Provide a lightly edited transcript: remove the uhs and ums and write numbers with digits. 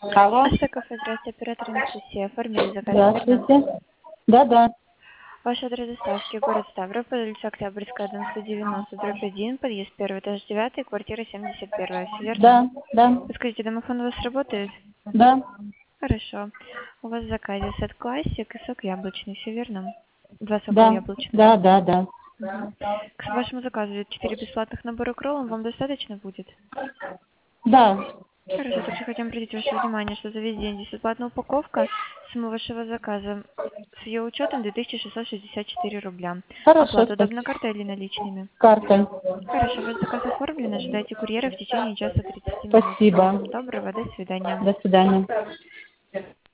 Алло, Кафе, здравствуйте, оператор Анастасия. Оформили заказ, верно? здравствуйте. Да. Ваш адрес доставки, город Ставрополь, улица Октябрьская, дом 190, дробь 1, подъезд 1, этаж 9, квартира 71, все верно? Да. Подскажите, домофон у вас работает? Да. Хорошо. У вас в заказе сет классик и сок яблочный, все верно? Два сока Да. яблочных. Да. Мгм. К вашему заказу 4 бесплатных набора к роллам вам достаточно будет? Да. Хорошо, также хотим обратить ваше внимание, что за весь день здесь бесплатная упаковка. Сумма вашего заказа с ее учетом 2664 рубля. Хорошо, Оплата удобно спасибо. картой или наличными? Картой. Хорошо, ваш заказ оформлен, ожидайте курьера в течение часа 30 минут. Всего Спасибо. вам доброго, до свидания. До свидания.